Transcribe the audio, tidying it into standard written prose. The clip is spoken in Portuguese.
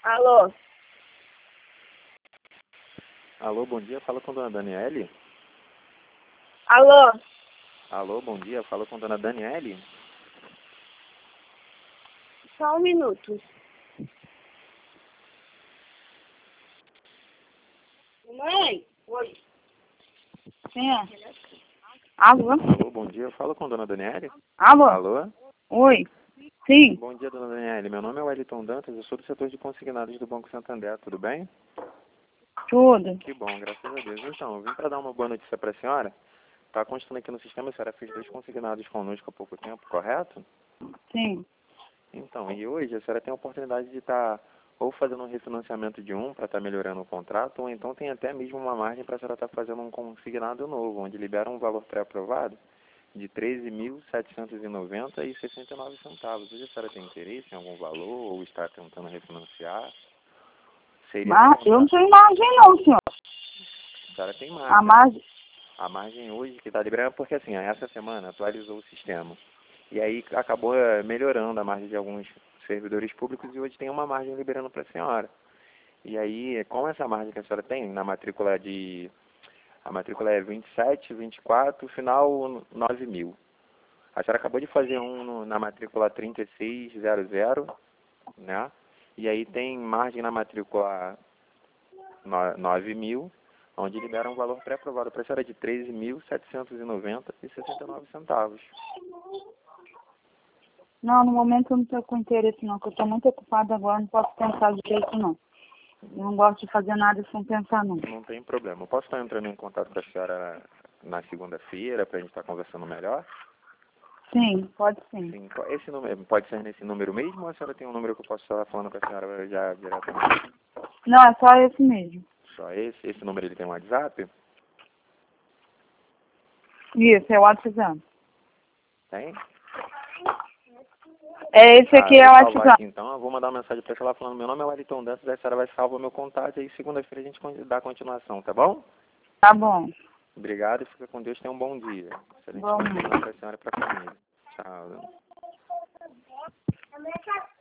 Alô? Alô, bom dia, fala com a dona Daniele. Alô? Alô, bom dia, fala com a dona Daniele. Só um minuto. Mãe? Oi. Quem é? Alô? Alô, bom dia, fala com a dona Daniele. Alô? Alô? Oi? Sim. Bom dia, dona Daniele. Meu nome é Wellington Dantas, eu sou do setor de consignados do Banco Santander, tudo bem? Tudo. Que bom, graças a Deus. Então, eu vim para dar uma boa notícia para a senhora. Está constando aqui no sistema, a senhora fez 2 consignados conosco há pouco tempo, correto? Sim. Então, e hoje a senhora tem a oportunidade de estar ou fazendo um refinanciamento de um para estar melhorando o contrato, ou então tem até mesmo uma margem para a senhora estar fazendo um consignado novo, onde libera um valor pré-aprovado de R$ 13.790,69. Hoje a senhora tem interesse em algum valor ou está tentando refinanciar? Seria Mas eu não tenho margem não, senhor. A senhora tem A margem. margem... A margem hoje que está liberando, porque assim, essa semana atualizou o sistema. E aí acabou melhorando a margem de alguns servidores públicos e hoje tem uma margem liberando para a senhora. E aí, com essa margem que a senhora tem, na matrícula de... A matrícula é 27, 24, final 9.000. A senhora acabou de fazer na matrícula 3600, né? E aí tem margem na matrícula 9.000, onde libera um valor pré-aprovado para a senhora de R$ 13.790,69. Não, no momento eu não estou com interesse não, porque eu estou muito ocupada agora, não posso pensar direito não. Eu não gosto de fazer nada sem pensar não. Não tem problema. Eu posso estar entrando em contato com a senhora na segunda-feira para a gente estar conversando melhor? Sim, pode sim. Sim. Esse número, pode ser nesse número mesmo ou a senhora tem um número que eu posso estar falando com a senhora já diretamente? Não, é só esse mesmo. Só esse? Esse número ele tem um WhatsApp? Isso, é o WhatsApp. Tem? É esse aqui, é o Eu vou salvar WhatsApp. aqui então, eu vou mandar uma mensagem para ela falando meu nome é Wellington Dantas, a senhora vai salvar o meu contato e segunda-feira a gente dá continuação, tá bom? Tá bom. Obrigado e fica com Deus, tenha um bom dia. Excelente Bom. dia para a senhora e para a família. Tchau.